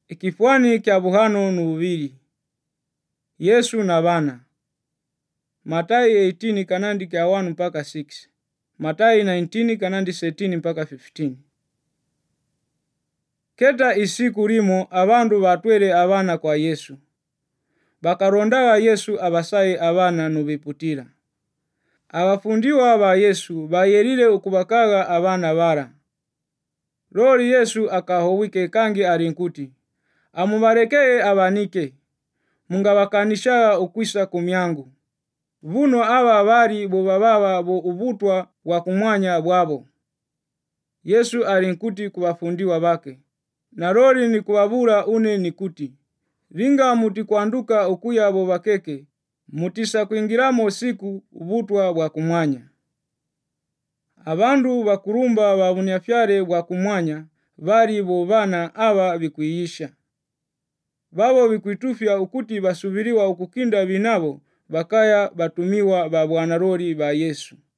Ikifwani kya buhano nububiri. Yesu na bana. Matayi 18 kanandi kya 1 mpaka 6. Matayi 19 kanandi 13 mpaka 15. Keta isiku limo abandu batwele abana kwa Yesu. Bakarondaga Yesu abasaye abana nubiputira. Abafundiwa ba Yesu bayelile ukubakaga abana bara. Loli Yesu akahowike kangi alinkuti, amubarekeye abanike, mungabakanishaga ukwisa kumyangu. Buno aba bali bobababa bo ubutwa bwa kumwanya bwabo. Yesu alinkuti kubafundiwa bake, na loli ni kubabula une nikuti, linga muti kwanduka ukuya bobakeke, mutisa kuingiramo siku ubutwa bwa kumwanya. Abandu bakurumba ba bunyafyale bwa kumwanya bali bobana aba bikwiyisha. Babo bikwitufya ukuti basubiriwa ukukinda binabo bakaya batumiwa ba bwana loli ba Yesu.